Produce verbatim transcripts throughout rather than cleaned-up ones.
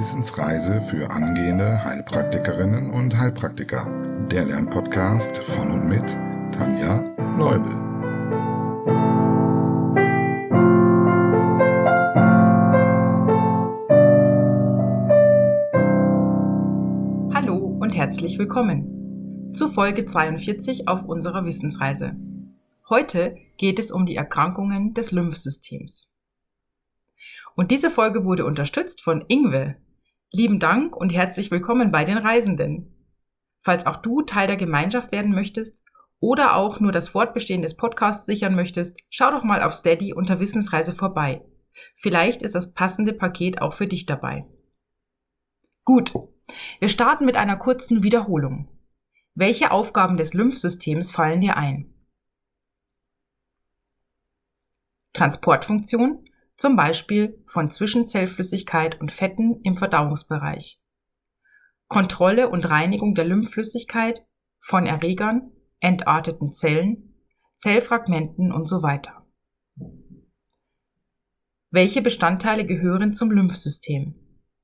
Wissensreise für angehende Heilpraktikerinnen und Heilpraktiker. Der Lernpodcast von und mit Tanja Leubel. Hallo und herzlich willkommen zu Folge zweiundvierzig auf unserer Wissensreise. Heute geht es um die Erkrankungen des Lymphsystems. Und diese Folge wurde unterstützt von Ingwe. Lieben Dank und herzlich willkommen bei den Reisenden. Falls auch du Teil der Gemeinschaft werden möchtest oder auch nur das Fortbestehen des Podcasts sichern möchtest, schau doch mal auf Steady unter Wissensreise vorbei. Vielleicht ist das passende Paket auch für dich dabei. Gut, wir starten mit einer kurzen Wiederholung. Welche Aufgaben des Lymphsystems fallen dir ein? Transportfunktion, zum Beispiel von Zwischenzellflüssigkeit und Fetten im Verdauungsbereich. Kontrolle und Reinigung der Lymphflüssigkeit von Erregern, entarteten Zellen, Zellfragmenten und so weiter. Welche Bestandteile gehören zum Lymphsystem?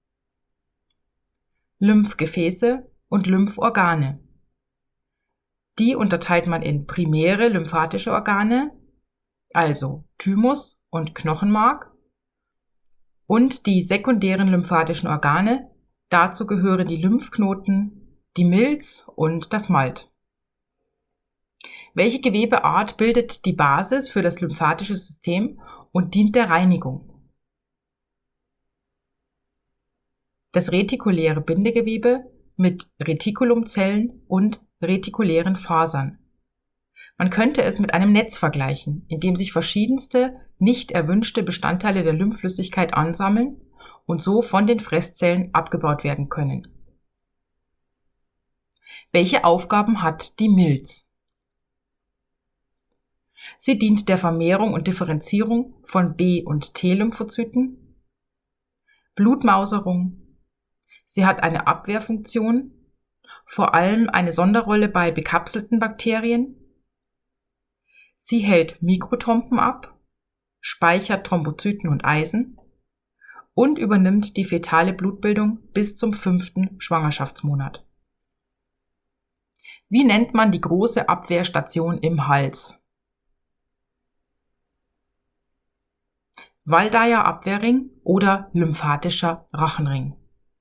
Lymphgefäße und Lymphorgane. Die unterteilt man in primäre lymphatische Organe, also Thymus und Knochenmark, und die sekundären lymphatischen Organe. Dazu gehören die Lymphknoten, die Milz und das Malt. Welche Gewebeart bildet die Basis für das lymphatische System und dient der Reinigung? Das retikuläre Bindegewebe mit Retikulumzellen und retikulären Fasern. Man könnte es mit einem Netz vergleichen, in dem sich verschiedenste, nicht erwünschte Bestandteile der Lymphflüssigkeit ansammeln und so von den Fresszellen abgebaut werden können. Welche Aufgaben hat die Milz? Sie dient der Vermehrung und Differenzierung von B- und T-Lymphozyten, Blutmauserung. Sie hat eine Abwehrfunktion, vor allem eine Sonderrolle bei bekapselten Bakterien. Sie hält Mikrotrompen ab, speichert Thrombozyten und Eisen und übernimmt die fetale Blutbildung bis zum fünften Schwangerschaftsmonat. Wie nennt man die große Abwehrstation im Hals? Waldeyer Abwehrring oder lymphatischer Rachenring.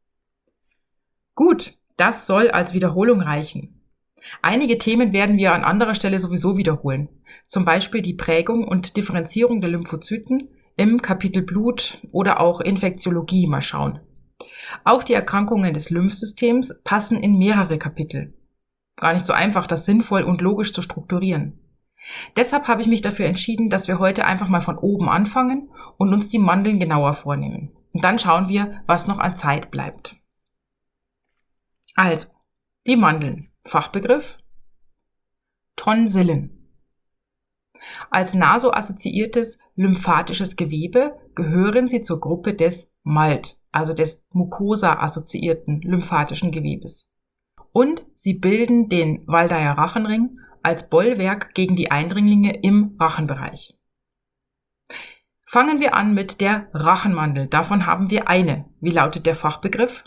Gut, das soll als Wiederholung reichen. Einige Themen werden wir an anderer Stelle sowieso wiederholen, zum Beispiel die Prägung und Differenzierung der Lymphozyten im Kapitel Blut oder auch Infektiologie mal schauen. Auch die Erkrankungen des Lymphsystems passen in mehrere Kapitel. Gar nicht so einfach, das sinnvoll und logisch zu strukturieren. Deshalb habe ich mich dafür entschieden, dass wir heute einfach mal von oben anfangen und uns die Mandeln genauer vornehmen. Und dann schauen wir, was noch an Zeit bleibt. Also, die Mandeln. Fachbegriff: Tonsillen. Als nasoassoziiertes lymphatisches Gewebe gehören sie zur Gruppe des M A L T, also des mucosa-assoziierten lymphatischen Gewebes. Und sie bilden den Waldeyer Rachenring als Bollwerk gegen die Eindringlinge im Rachenbereich. Fangen wir an mit der Rachenmandel. Davon haben wir eine. Wie lautet der Fachbegriff?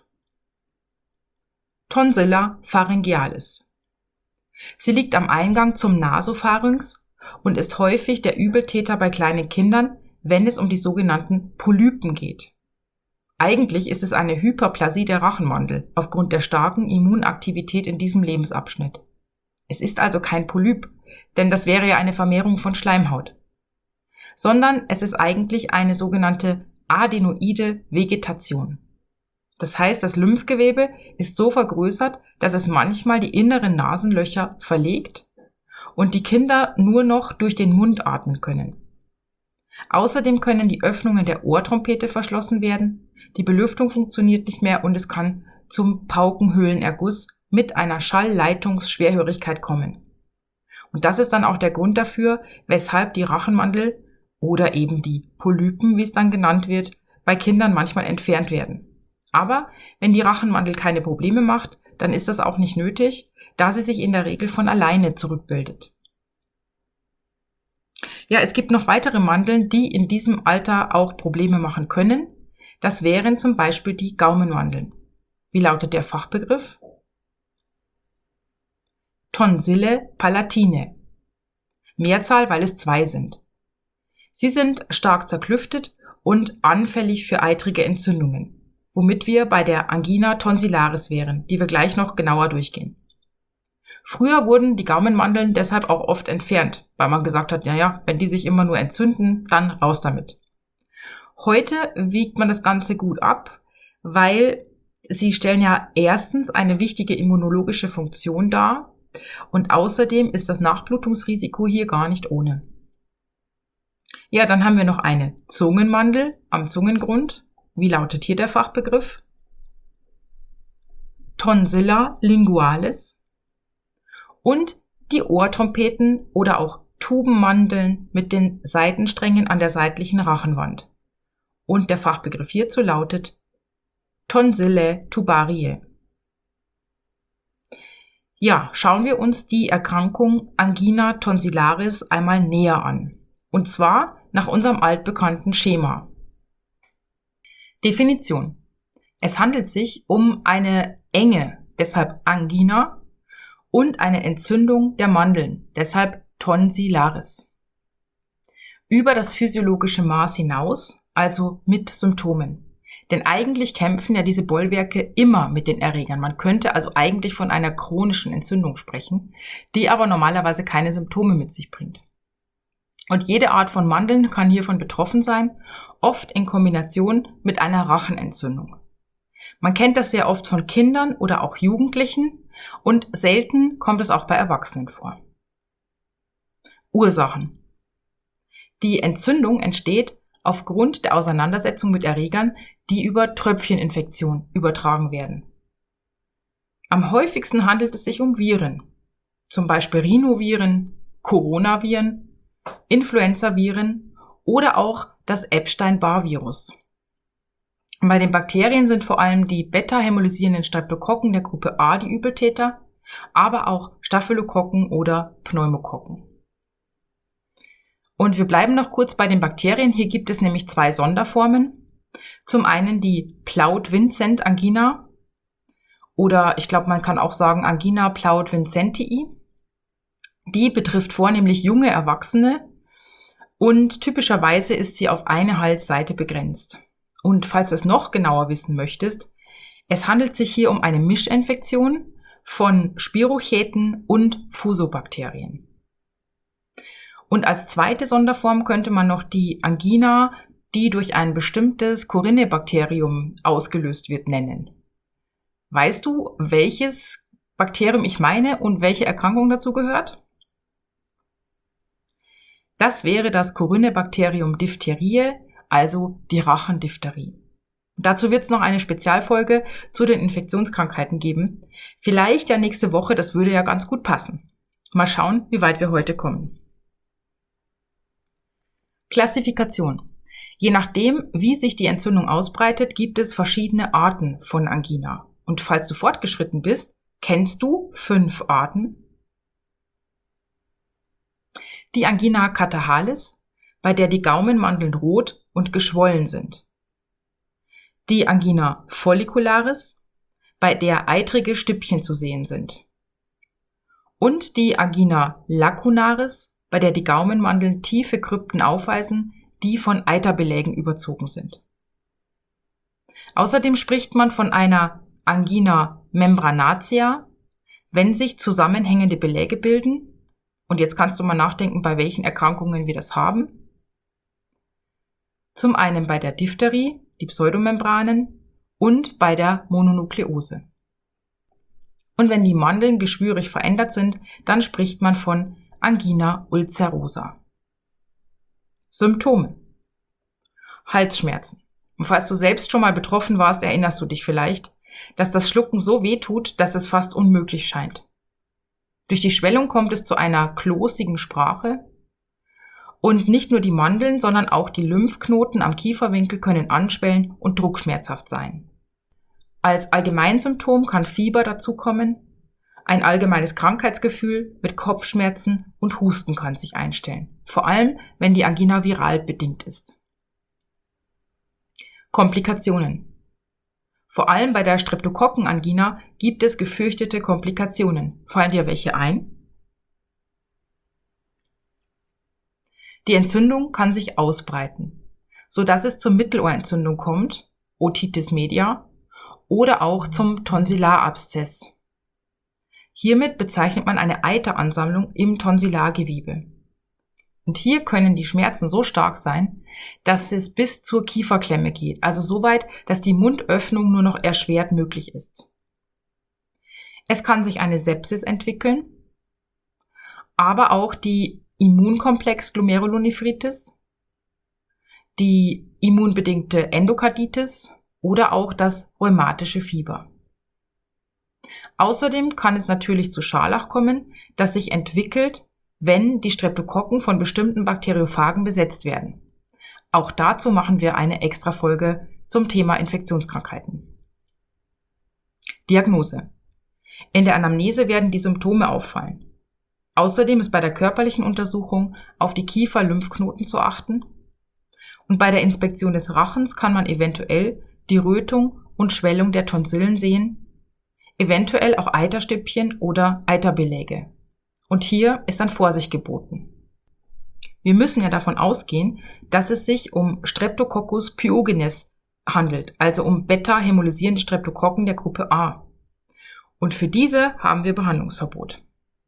Tonsilla pharyngealis. Sie liegt am Eingang zum Nasopharynx und ist häufig der Übeltäter bei kleinen Kindern, wenn es um die sogenannten Polypen geht. Eigentlich ist es eine Hyperplasie der Rachenmandel aufgrund der starken Immunaktivität in diesem Lebensabschnitt. Es ist also kein Polyp, denn das wäre ja eine Vermehrung von Schleimhaut, sondern es ist eigentlich eine sogenannte adenoide Vegetation. Das heißt, das Lymphgewebe ist so vergrößert, dass es manchmal die inneren Nasenlöcher verlegt und die Kinder nur noch durch den Mund atmen können. Außerdem können die Öffnungen der Ohrtrompete verschlossen werden, die Belüftung funktioniert nicht mehr und es kann zum Paukenhöhlenerguss mit einer Schallleitungsschwerhörigkeit kommen. Und das ist dann auch der Grund dafür, weshalb die Rachenmandel oder eben die Polypen, wie es dann genannt wird, bei Kindern manchmal entfernt werden. Aber wenn die Rachenmandel keine Probleme macht, dann ist das auch nicht nötig, da sie sich in der Regel von alleine zurückbildet. Ja, es gibt noch weitere Mandeln, die in diesem Alter auch Probleme machen können. Das wären zum Beispiel die Gaumenmandeln. Wie lautet der Fachbegriff? Tonsille palatine. Mehrzahl, weil es zwei sind. Sie sind stark zerklüftet und anfällig für eitrige Entzündungen, womit wir bei der Angina tonsillaris wären, die wir gleich noch genauer durchgehen. Früher wurden die Gaumenmandeln deshalb auch oft entfernt, weil man gesagt hat, naja, wenn die sich immer nur entzünden, dann raus damit. Heute wiegt man das Ganze gut ab, weil sie stellen ja erstens eine wichtige immunologische Funktion dar und außerdem ist das Nachblutungsrisiko hier gar nicht ohne. Ja, dann haben wir noch eine Zungenmandel am Zungengrund. Wie lautet hier der Fachbegriff? Tonsilla lingualis. Und die Ohrtrompeten oder auch Tubenmandeln mit den Seitensträngen an der seitlichen Rachenwand. Und der Fachbegriff hierzu lautet Tonsille tubariae. Ja, schauen wir uns die Erkrankung Angina tonsillaris einmal näher an. Und zwar nach unserem altbekannten Schema. Definition. Es handelt sich um eine Enge, deshalb Angina, und eine Entzündung der Mandeln, deshalb tonsillaris. Über das physiologische Maß hinaus, also mit Symptomen. Denn eigentlich kämpfen ja diese Bollwerke immer mit den Erregern. Man könnte also eigentlich von einer chronischen Entzündung sprechen, die aber normalerweise keine Symptome mit sich bringt. Und jede Art von Mandeln kann hiervon betroffen sein, oft in Kombination mit einer Rachenentzündung. Man kennt das sehr oft von Kindern oder auch Jugendlichen und selten kommt es auch bei Erwachsenen vor. Ursachen. Die Entzündung entsteht aufgrund der Auseinandersetzung mit Erregern, die über Tröpfcheninfektion übertragen werden. Am häufigsten handelt es sich um Viren, zum Beispiel Rhinoviren, Coronaviren, Influenzaviren oder auch das Epstein-Barr-Virus. Bei den Bakterien sind vor allem die beta-hämolysierenden Streptokokken der Gruppe A die Übeltäter, aber auch Staphylokokken oder Pneumokokken. Und wir bleiben noch kurz bei den Bakterien. Hier gibt es nämlich zwei Sonderformen. Zum einen die Plaut-Vincent-Angina oder ich glaube, man kann auch sagen Angina Plaut-Vincentii. Die betrifft vornehmlich junge Erwachsene und typischerweise ist sie auf eine Halsseite begrenzt. Und falls du es noch genauer wissen möchtest, es handelt sich hier um eine Mischinfektion von Spirochäten und Fusobakterien. Und als zweite Sonderform könnte man noch die Angina, die durch ein bestimmtes Corinne-Bakterium ausgelöst wird, nennen. Weißt du, welches Bakterium ich meine und welche Erkrankung dazu gehört? Das wäre das Corinne-Bakterium Diphtheriae, also die Rachendiphtherie. Dazu wird es noch eine Spezialfolge zu den Infektionskrankheiten geben. Vielleicht ja nächste Woche, das würde ja ganz gut passen. Mal schauen, wie weit wir heute kommen. Klassifikation. Je nachdem, wie sich die Entzündung ausbreitet, gibt es verschiedene Arten von Angina. Und falls du fortgeschritten bist, kennst du fünf Arten. Die Angina catahalis, bei der die Gaumenmandeln rot und geschwollen sind. Die Angina follicularis, bei der eitrige Stüppchen zu sehen sind. Und die Angina lacunaris, bei der die Gaumenmandeln tiefe Krypten aufweisen, die von Eiterbelägen überzogen sind. Außerdem spricht man von einer Angina membranacea, wenn sich zusammenhängende Beläge bilden. Und jetzt kannst du mal nachdenken, bei welchen Erkrankungen wir das haben. Zum einen bei der Diphtherie, die Pseudomembranen, und bei der Mononukleose. Und wenn die Mandeln geschwürig verändert sind, dann spricht man von Angina ulcerosa. Symptome. Halsschmerzen. Und falls du selbst schon mal betroffen warst, erinnerst du dich vielleicht, dass das Schlucken so weh tut, dass es fast unmöglich scheint. Durch die Schwellung kommt es zu einer klosigen Sprache. Und nicht nur die Mandeln, sondern auch die Lymphknoten am Kieferwinkel können anschwellen und druckschmerzhaft sein. Als Allgemeinsymptom kann Fieber dazukommen, ein allgemeines Krankheitsgefühl mit Kopfschmerzen und Husten kann sich einstellen, vor allem wenn die Angina viral bedingt ist. Komplikationen. Vor allem bei der Streptokokkenangina gibt es gefürchtete Komplikationen. Fallen dir welche ein? Die Entzündung kann sich ausbreiten, sodass es zur Mittelohrentzündung kommt, Otitis media, oder auch zum Tonsillarabszess. Hiermit bezeichnet man eine Eiteransammlung im Tonsillargewebe. Und hier können die Schmerzen so stark sein, dass es bis zur Kieferklemme geht, also so weit, dass die Mundöffnung nur noch erschwert möglich ist. Es kann sich eine Sepsis entwickeln, aber auch die Immunkomplex-Glomerulonephritis, die immunbedingte Endokarditis oder auch das rheumatische Fieber. Außerdem kann es natürlich zu Scharlach kommen, das sich entwickelt, wenn die Streptokokken von bestimmten Bakteriophagen besetzt werden. Auch dazu machen wir eine Extra-Folge zum Thema Infektionskrankheiten. Diagnose. In der Anamnese werden die Symptome auffallen. Außerdem ist bei der körperlichen Untersuchung auf die Kiefer-Lymphknoten zu achten. Und bei der Inspektion des Rachens kann man eventuell die Rötung und Schwellung der Tonsillen sehen, eventuell auch Eiterstüppchen oder Eiterbeläge. Und hier ist dann Vorsicht geboten. Wir müssen ja davon ausgehen, dass es sich um Streptococcus pyogenes handelt, also um beta-hämolysierende Streptokokken der Gruppe A. Und für diese haben wir Behandlungsverbot.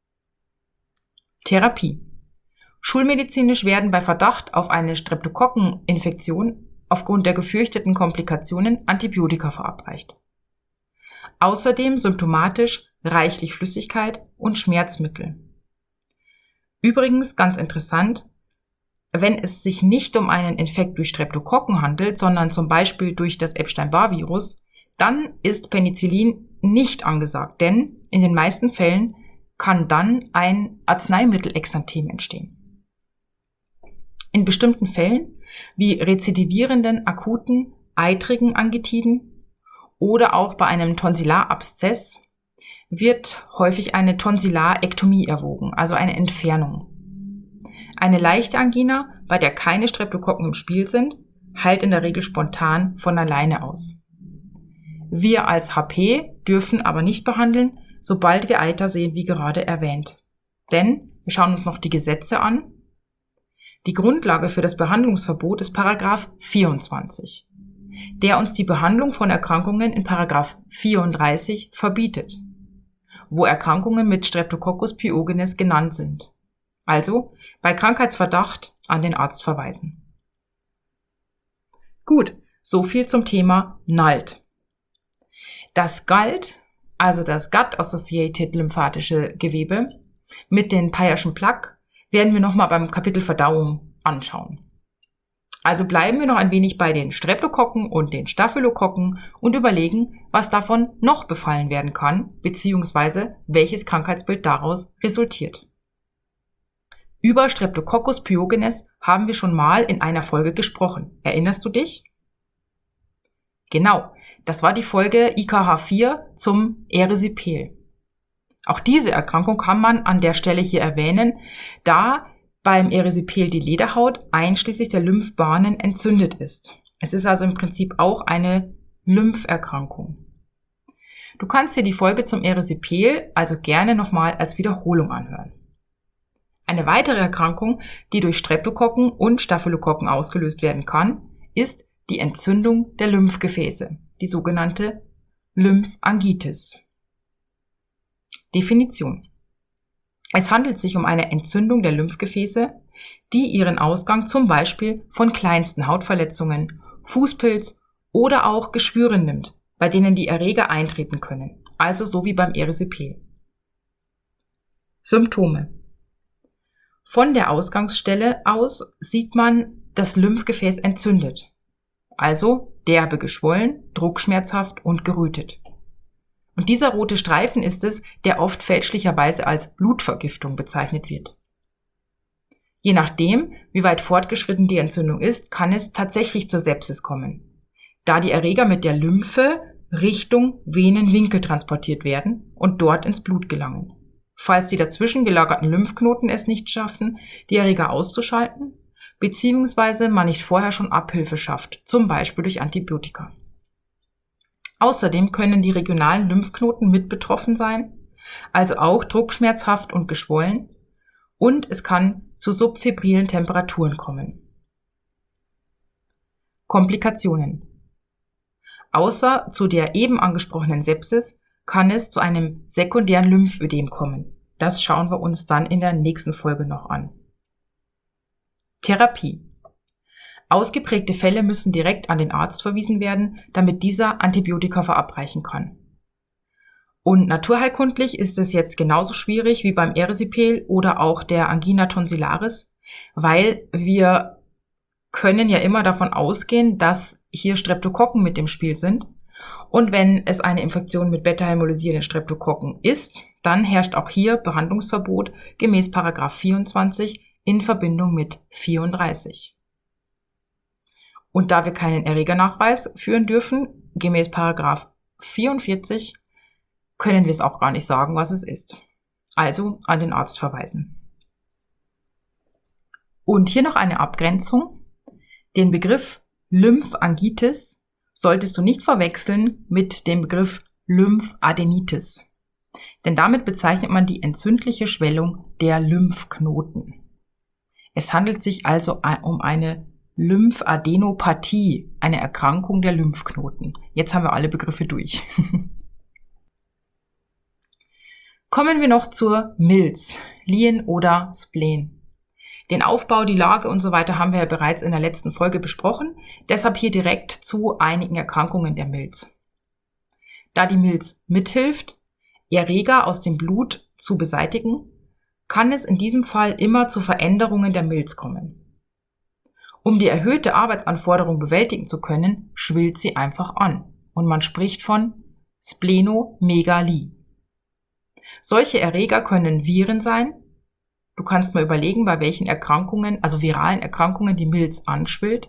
Therapie. Schulmedizinisch werden bei Verdacht auf eine Streptokokkeninfektion aufgrund der gefürchteten Komplikationen Antibiotika verabreicht. Außerdem symptomatisch reichlich Flüssigkeit und Schmerzmittel. Übrigens ganz interessant, wenn es sich nicht um einen Infekt durch Streptokokken handelt, sondern zum Beispiel durch das Epstein-Barr-Virus, dann ist Penicillin nicht angesagt, denn in den meisten Fällen kann dann ein Arzneimittelexanthem entstehen. In bestimmten Fällen, wie rezidivierenden akuten eitrigen Angitiden oder auch bei einem Tonsillarabszess, wird häufig eine Tonsillarektomie erwogen, also eine Entfernung. Eine leichte Angina, bei der keine Streptokokken im Spiel sind, heilt in der Regel spontan von alleine aus. Wir als H P dürfen aber nicht behandeln, sobald wir Eiter sehen, wie gerade erwähnt. Denn wir schauen uns noch die Gesetze an. Die Grundlage für das Behandlungsverbot ist Paragraph vierundzwanzig, der uns die Behandlung von Erkrankungen in Paragraph vierunddreißig verbietet, wo Erkrankungen mit Streptococcus pyogenes genannt sind. Also bei Krankheitsverdacht an den Arzt verweisen. Gut, so viel zum Thema N A L T. Das G A L T, also das Gut-Associated lymphatische Gewebe, mit den Peyer'schen Plaque, werden wir nochmal beim Kapitel Verdauung anschauen. Also bleiben wir noch ein wenig bei den Streptokokken und den Staphylokokken und überlegen, was davon noch befallen werden kann, beziehungsweise welches Krankheitsbild daraus resultiert. Über Streptococcus pyogenes haben wir schon mal in einer Folge gesprochen. Erinnerst du dich? Genau, das war die Folge I K H vier zum Erisipel. Auch diese Erkrankung kann man an der Stelle hier erwähnen, da beim Erisipel die Lederhaut einschließlich der Lymphbahnen entzündet ist. Es ist also im Prinzip auch eine Lympherkrankung. Du kannst dir die Folge zum Erisipel also gerne nochmal als Wiederholung anhören. Eine weitere Erkrankung, die durch Streptokokken und Staphylokokken ausgelöst werden kann, ist die Entzündung der Lymphgefäße, die sogenannte Lymphangitis. Definition. Es handelt sich um eine Entzündung der Lymphgefäße, die ihren Ausgang zum Beispiel von kleinsten Hautverletzungen, Fußpilz oder auch Geschwüren nimmt, bei denen die Erreger eintreten können, also so wie beim Erisipel. Symptome. Von der Ausgangsstelle aus sieht man das Lymphgefäß entzündet, also derbe geschwollen, druckschmerzhaft und gerötet. Und dieser rote Streifen ist es, der oft fälschlicherweise als Blutvergiftung bezeichnet wird. Je nachdem, wie weit fortgeschritten die Entzündung ist, kann es tatsächlich zur Sepsis kommen, da die Erreger mit der Lymphe Richtung Venenwinkel transportiert werden und dort ins Blut gelangen. Falls die dazwischen gelagerten Lymphknoten es nicht schaffen, die Erreger auszuschalten, beziehungsweise man nicht vorher schon Abhilfe schafft, zum Beispiel durch Antibiotika. Außerdem können die regionalen Lymphknoten mit betroffen sein, also auch druckschmerzhaft und geschwollen, und es kann zu subfebrilen Temperaturen kommen. Komplikationen. Außer zu der eben angesprochenen Sepsis kann es zu einem sekundären Lymphödem kommen. Das schauen wir uns dann in der nächsten Folge noch an. Therapie. Ausgeprägte Fälle müssen direkt an den Arzt verwiesen werden, damit dieser Antibiotika verabreichen kann. Und naturheilkundlich ist es jetzt genauso schwierig wie beim Erisipel oder auch der Angina tonsillaris, weil wir können ja immer davon ausgehen, dass hier Streptokokken mit im Spiel sind. Und wenn es eine Infektion mit beta-hämolysierenden Streptokokken ist, dann herrscht auch hier Behandlungsverbot gemäß Paragraph vierundzwanzig in Verbindung mit vierunddreißig. Und da wir keinen Erregernachweis führen dürfen, gemäß Paragraph vierundvierzig, können wir es auch gar nicht sagen, was es ist. Also an den Arzt verweisen. Und hier noch eine Abgrenzung. Den Begriff Lymphangitis solltest du nicht verwechseln mit dem Begriff Lymphadenitis. Denn damit bezeichnet man die entzündliche Schwellung der Lymphknoten. Es handelt sich also um eine Lymphadenopathie, eine Erkrankung der Lymphknoten. Jetzt haben wir alle Begriffe durch. Kommen wir noch zur Milz, Lien oder Spleen. Den Aufbau, die Lage und so weiter haben wir ja bereits in der letzten Folge besprochen, deshalb hier direkt zu einigen Erkrankungen der Milz. Da die Milz mithilft, Erreger aus dem Blut zu beseitigen, kann es in diesem Fall immer zu Veränderungen der Milz kommen. Um die erhöhte Arbeitsanforderung bewältigen zu können, schwillt sie einfach an und man spricht von Splenomegalie. Solche Erreger können Viren sein. Du kannst mal überlegen, bei welchen Erkrankungen, also viralen Erkrankungen, die Milz anschwillt.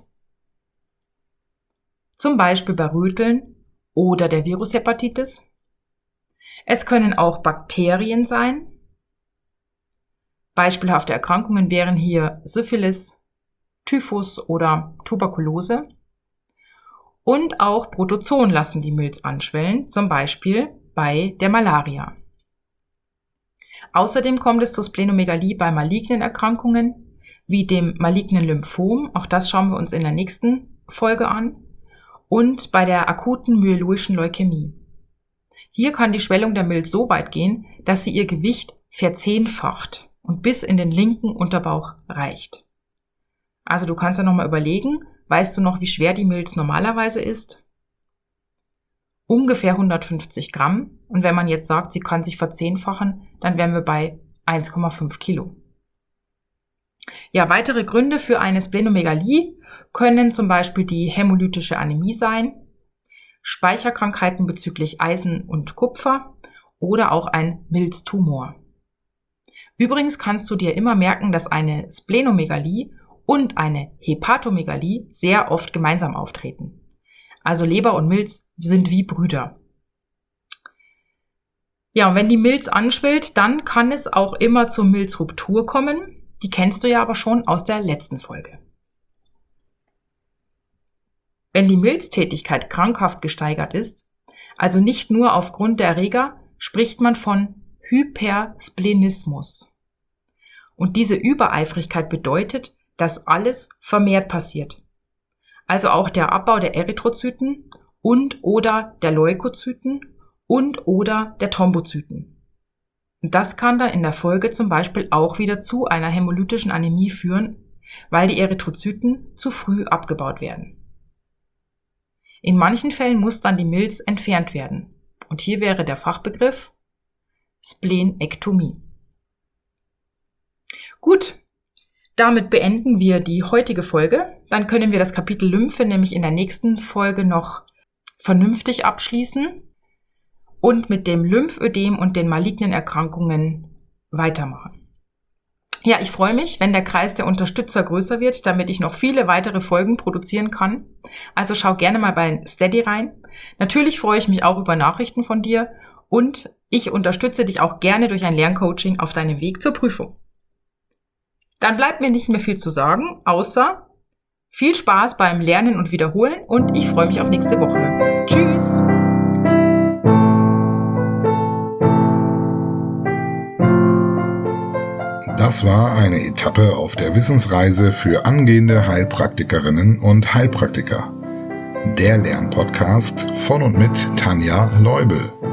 Zum Beispiel bei Röteln oder der Virushepatitis. Es können auch Bakterien sein. Beispielhafte Erkrankungen wären hier Syphilis, Typhus oder Tuberkulose. Und auch Protozoen lassen die Milz anschwellen, zum Beispiel bei der Malaria. Außerdem kommt es zur Splenomegalie bei malignen Erkrankungen, wie dem malignen Lymphom, auch das schauen wir uns in der nächsten Folge an, und bei der akuten myeloischen Leukämie. Hier kann die Schwellung der Milz so weit gehen, dass sie ihr Gewicht verzehnfacht und bis in den linken Unterbauch reicht. Also du kannst ja nochmal überlegen, weißt du noch, wie schwer die Milz normalerweise ist? Ungefähr hundertfünfzig Gramm. Und wenn man jetzt sagt, sie kann sich verzehnfachen, dann wären wir bei eins Komma fünf Kilo. Ja, weitere Gründe für eine Splenomegalie können zum Beispiel die hämolytische Anämie sein, Speicherkrankheiten bezüglich Eisen und Kupfer oder auch ein Milztumor. Übrigens kannst du dir immer merken, dass eine Splenomegalie und eine Hepatomegalie sehr oft gemeinsam auftreten. Also Leber und Milz sind wie Brüder. Ja, und wenn die Milz anschwillt, dann kann es auch immer zur Milzruptur kommen. Die kennst du ja aber schon aus der letzten Folge. Wenn die Milztätigkeit krankhaft gesteigert ist, also nicht nur aufgrund der Erreger, spricht man von Hypersplenismus. Und diese Übereifrigkeit bedeutet, dass alles vermehrt passiert. Also auch der Abbau der Erythrozyten und oder der Leukozyten und oder der Thrombozyten. Das kann dann in der Folge zum Beispiel auch wieder zu einer hämolytischen Anämie führen, weil die Erythrozyten zu früh abgebaut werden. In manchen Fällen muss dann die Milz entfernt werden. Und hier wäre der Fachbegriff Splenektomie. Gut, damit beenden wir die heutige Folge. Dann können wir das Kapitel Lymphe nämlich in der nächsten Folge noch vernünftig abschließen und mit dem Lymphödem und den malignen Erkrankungen weitermachen. Ja, ich freue mich, wenn der Kreis der Unterstützer größer wird, damit ich noch viele weitere Folgen produzieren kann. Also schau gerne mal bei Steady rein. Natürlich freue ich mich auch über Nachrichten von dir und ich unterstütze dich auch gerne durch ein Lerncoaching auf deinem Weg zur Prüfung. Dann bleibt mir nicht mehr viel zu sagen, außer viel Spaß beim Lernen und Wiederholen und ich freue mich auf nächste Woche. Tschüss! Das war eine Etappe auf der Wissensreise für angehende Heilpraktikerinnen und Heilpraktiker. Der Lernpodcast von und mit Tanja Leubel.